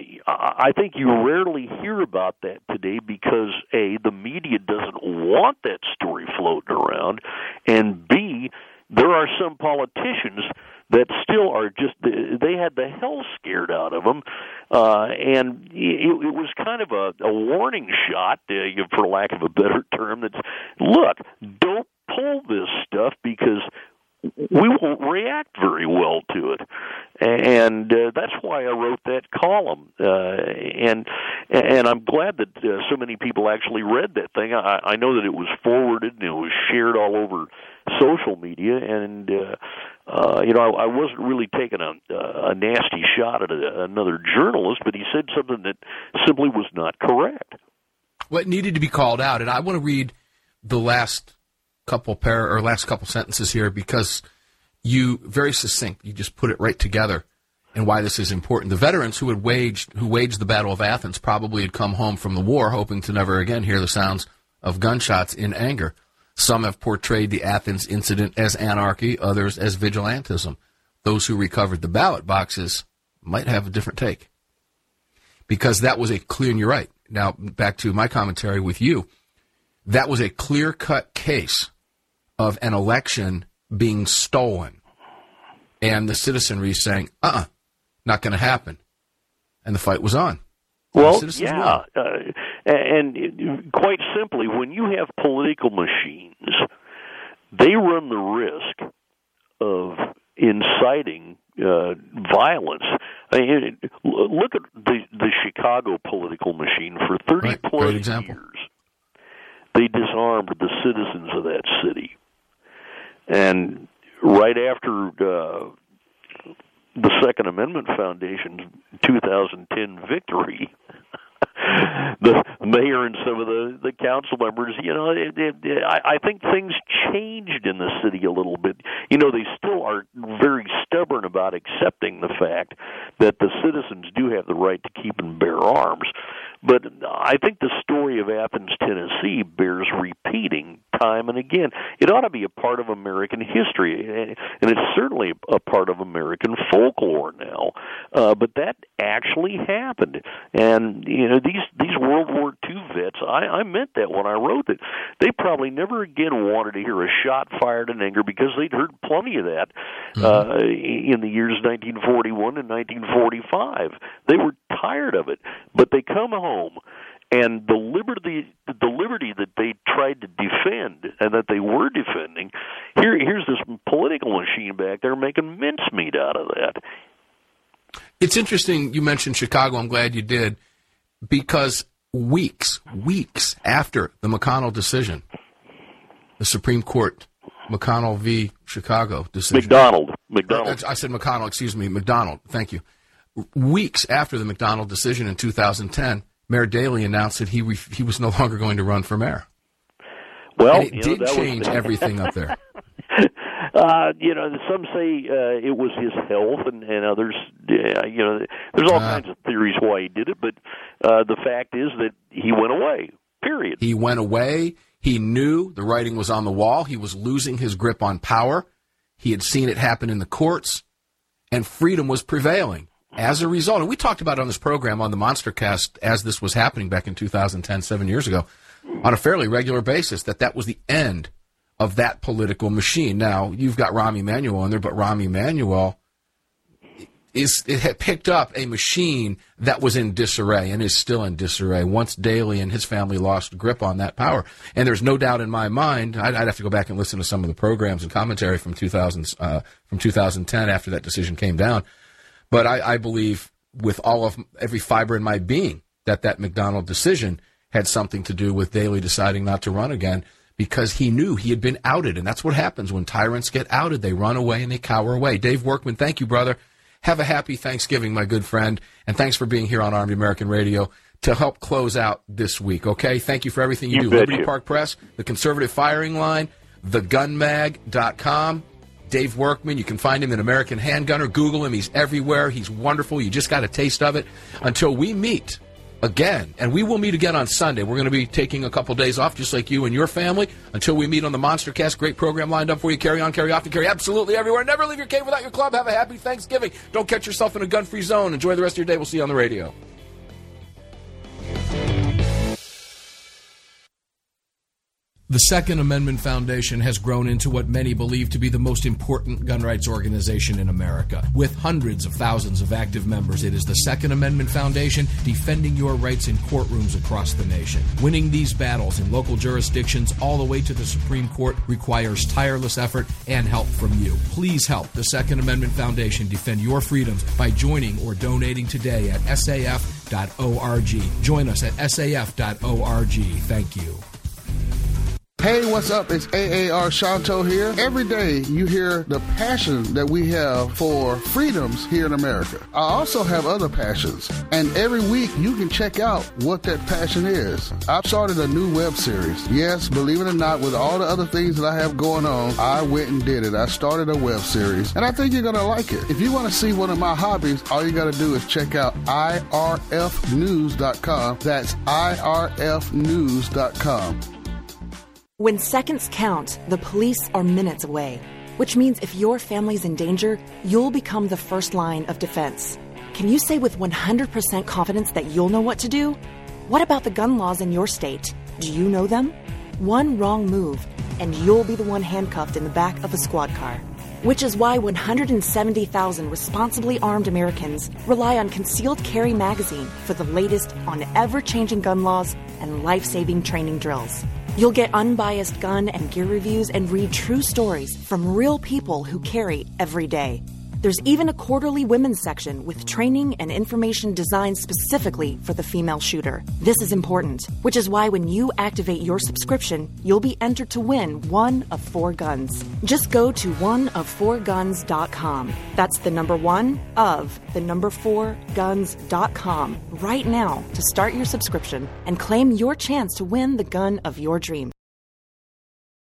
I think you rarely hear about that today because, A, the media doesn't want that story floating around, and B, there are some politicians that still are just, they had the hell scared out of them, uh, and it, it was kind of a, a warning shot, uh, for lack of a better term, that's, look, don't pull this stuff because we won't react very well to it. And uh, that's why I wrote that column. Uh, and and I'm glad that uh, so many people actually read that thing. I, I know that it was forwarded and it was shared all over social media. And, uh, uh, you know, I, I wasn't really taking a, a nasty shot at a, another journalist, but he said something that simply was not correct. Well, it needed to be called out. And I want to read the last couple pair or last couple sentences here because you very succinct. You just put it right together and why this is important. The veterans who had waged who waged the Battle of Athens probably had come home from the war hoping to never again hear the sounds of gunshots in anger. Some have portrayed the Athens incident as anarchy, others as vigilantism. Those who recovered the ballot boxes might have a different take. Because that was a clear, and you're right. Now, back to my commentary with you. That was a clear-cut case of an election being stolen. And the citizenry saying, uh-uh, not going to happen. And the fight was on. Well, yeah. Uh, and it, quite simply, when you have political machines, they run the risk of inciting uh, violence. I mean, look at the, the Chicago political machine for thirty-plus right, years. They disarmed the citizens of that city. And right after uh, the Second Amendment Foundation's two thousand ten victory, the mayor and some of the, the council members, you know, it, it, it, I, I think things changed in the city a little bit. You know, they still are very stubborn about accepting the fact that the citizens do have the right to keep and bear arms. But I think the story of Athens, Tennessee bears repeating time and again. It ought to be a part of American history, and it's certainly a part of American folklore now. Uh, but that actually happened. And, you know, these, these World War Two vets, I, I meant that when I wrote it. They probably never again wanted to hear a shot fired in anger because they'd heard plenty of that mm-hmm. uh, in the years nineteen forty-one and nineteen forty-five. They were tired of it. But they come home. Home. And the liberty, the liberty that they tried to defend and that they were defending, here, here's this political machine back there making mincemeat out of that. It's interesting you mentioned Chicago. I'm glad you did, because weeks, weeks after the McConnell decision, the Supreme Court, McConnell v. Chicago decision. McDonald. McDonald. I said McConnell, excuse me, McDonald. Thank you. Weeks after the McDonald decision in two thousand ten, Mayor Daley announced that he re- he was no longer going to run for mayor. Well, and it you did know, that change was... everything up there. Uh, you know, some say uh, it was his health, and, and others, uh, you know, there's all uh, kinds of theories why he did it, but uh, the fact is that he went away, period. He went away. He knew the writing was on the wall. He was losing his grip on power. He had seen it happen in the courts, and freedom was prevailing as a result. And we talked about it on this program on the Monstercast as this was happening back in two thousand ten, seven years ago, on a fairly regular basis, that that was the end of that political machine. Now, you've got Rahm Emanuel in there, but Rahm Emanuel is it had picked up a machine that was in disarray and is still in disarray once Daley and his family lost grip on that power. And there's no doubt in my mind, I'd, I'd have to go back and listen to some of the programs and commentary from two thousand, uh, from two thousand ten after that decision came down. But I, I believe with all of every fiber in my being that that McDonald decision had something to do with Daley deciding not to run again, because he knew he had been outed. And that's what happens when tyrants get outed. They run away and they cower away. Dave Workman, thank you, brother. Have a happy Thanksgiving, my good friend. And thanks for being here on Armed American Radio to help close out this week, okay? Thank you for everything you, you do. Liberty you. Park Press, the Conservative Firing Line, the gun mag dot com. Dave Workman, you can find him at American Handgunner. Google him. He's everywhere. He's wonderful. You just got a taste of it. Until we meet again, and we will meet again on Sunday. We're going to be taking a couple days off, just like you and your family, until we meet on the Monstercast. Great program lined up for you. Carry on, carry often, carry absolutely everywhere. Never leave your cave without your club. Have a happy Thanksgiving. Don't catch yourself in a gun-free zone. Enjoy the rest of your day. We'll see you on the radio. The Second Amendment Foundation has grown into what many believe to be the most important gun rights organization in America. With hundreds of thousands of active members, it is the Second Amendment Foundation defending your rights in courtrooms across the nation. Winning these battles in local jurisdictions all the way to the Supreme Court requires tireless effort and help from you. Please help the Second Amendment Foundation defend your freedoms by joining or donating today at S A F dot org. Join us at S A F dot org. Thank you. Hey, what's up? It's A A R Shanto here. Every day you hear the passion that we have for freedoms here in America. I also have other passions, and every week you can check out what that passion is. I've started a new web series. Yes, believe it or not, with all the other things that I have going on, I went and did it. I started a web series, and I think you're going to like it. If you want to see one of my hobbies, all you got to do is check out I R F news dot com. That's I R F news dot com. When seconds count, the police are minutes away, which means if your family's in danger, you'll become the first line of defense. Can you say with one hundred percent confidence that you'll know what to do? What about the gun laws in your state? Do you know them? One wrong move, and you'll be the one handcuffed in the back of a squad car. Which is why one hundred seventy thousand responsibly armed Americans rely on Concealed Carry Magazine for the latest on ever-changing gun laws and life-saving training drills. You'll get unbiased gun and gear reviews and read true stories from real people who carry every day. There's even a quarterly women's section with training and information designed specifically for the female shooter. This is important, which is why when you activate your subscription, you'll be entered to win one of four guns. Just go to one of four guns dot com. That's the number one of the number four guns dot com right now to start your subscription and claim your chance to win the gun of your dreams.